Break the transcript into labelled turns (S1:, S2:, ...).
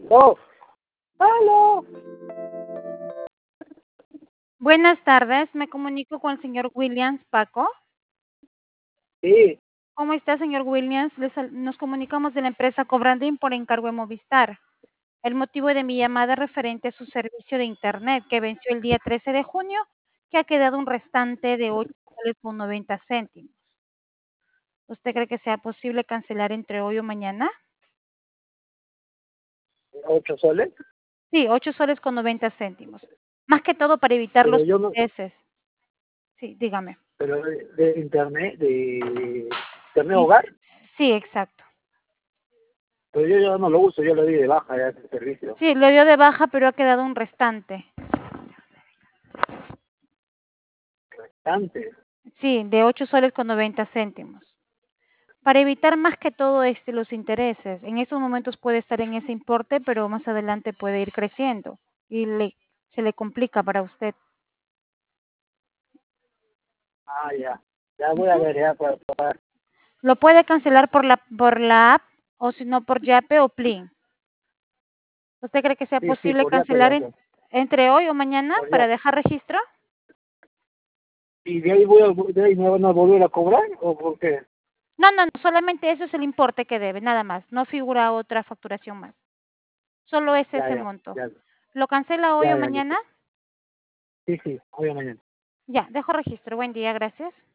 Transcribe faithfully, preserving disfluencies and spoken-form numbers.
S1: Oh, ¡aló!
S2: Buenas tardes, me comunico con el señor Williams Paco.
S1: Sí,
S2: ¿Cómo está, señor Williams? Les sal- nos comunicamos de la empresa Cobrandín por encargo de Movistar. El motivo de mi llamada es referente a su servicio de Internet que venció el día trece de junio, que ha quedado un restante de ocho soles con noventa céntimos. ¿Usted cree que sea posible cancelar entre hoy o mañana?
S1: ocho soles,
S2: Sí, ocho soles con noventa céntimos. Más que todo para evitar
S1: pero
S2: los
S1: yo no,
S2: intereses. Sí, dígame.
S1: pero de, de internet, de internet
S2: Y-
S1: hogar,
S2: Sí, exacto.
S1: pero yo ya no lo uso, yo lo di de baja ya ese servicio.
S2: Sí, lo dio de baja, pero ha quedado un restante.
S1: Antes,
S2: Sí, de ocho soles con noventa céntimos. Para evitar más que todo este, los intereses. En estos momentos puede estar en ese importe, pero más adelante puede ir creciendo y le, se le complica para usted.
S1: ah, ya, ya voy a
S2: Ujú.
S1: ver, ya, para pagar.
S2: Lo puede cancelar por la, por la app o si no por Yape o Plin. ¿Usted cree que sea
S1: Sí, sí,
S2: posible
S1: por ya te lo
S2: cancelar en-
S1: hago,
S2: entre hoy o mañana
S1: por
S2: para
S1: ya.
S2: dejar registro?
S1: ¿Y de ahí voy a, de ahí me van a volver a cobrar o por qué?
S2: No, no, no, solamente eso es el importe que debe, nada más. No figura otra facturación más. Solo es
S1: Ya,
S2: ese
S1: ya,
S2: monto.
S1: ya,
S2: ¿Lo cancela hoy
S1: ya,
S2: o
S1: ya, listo.
S2: mañana?
S1: Sí, sí, hoy o mañana.
S2: Ya, dejo registro. Buen día, gracias.